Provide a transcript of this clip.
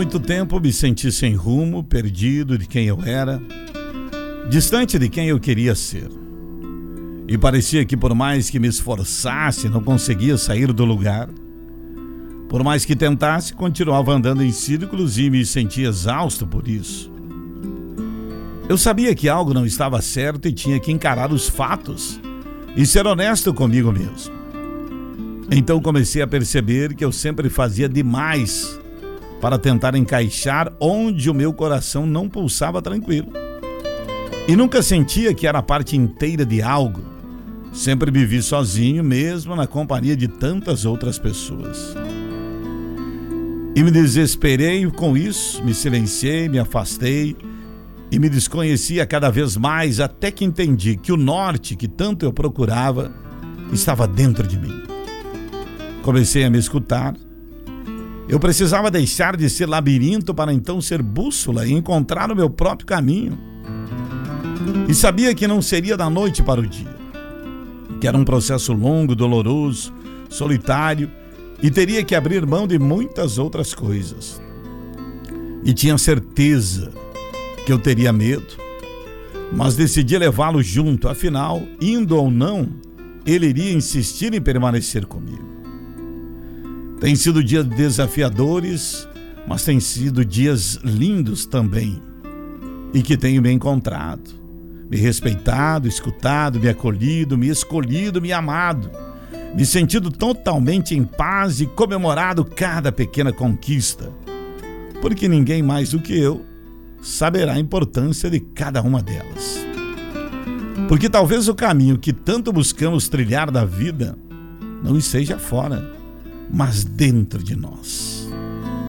muito tempo me senti sem rumo, perdido de quem eu era, distante de quem eu queria ser. E parecia que por mais que me esforçasse, não conseguia sair do lugar. Por mais que tentasse, continuava andando em círculos e me sentia exausto por isso. Eu sabia que algo não estava certo e tinha que encarar os fatos e ser honesto comigo mesmo. Então comecei a perceber que eu sempre fazia demais para tentar encaixar onde o meu coração não pulsava tranquilo. E nunca sentia que era parte inteira de algo. Sempre me vi sozinho, mesmo na companhia de tantas outras pessoas. E me desesperei com isso, me silenciei, me afastei e me desconhecia cada vez mais, até que entendi que o norte que tanto eu procurava estava dentro de mim. Comecei a me escutar. Eu precisava deixar de ser labirinto para então ser bússola e encontrar o meu próprio caminho. E sabia que não seria da noite para o dia, que era um processo longo, doloroso, solitário, e teria que abrir mão de muitas outras coisas. E tinha certeza que eu teria medo, mas decidi levá-lo junto. Afinal, indo ou não, ele iria insistir em permanecer comigo. Tem sido dias desafiadores, mas tem sido dias lindos também, e que tenho me encontrado, me respeitado, escutado, me acolhido, me escolhido, me amado, me sentido totalmente em paz e comemorado cada pequena conquista, porque ninguém mais do que eu saberá a importância de cada uma delas. Porque talvez o caminho que tanto buscamos trilhar da vida não esteja fora, mas dentro de nós.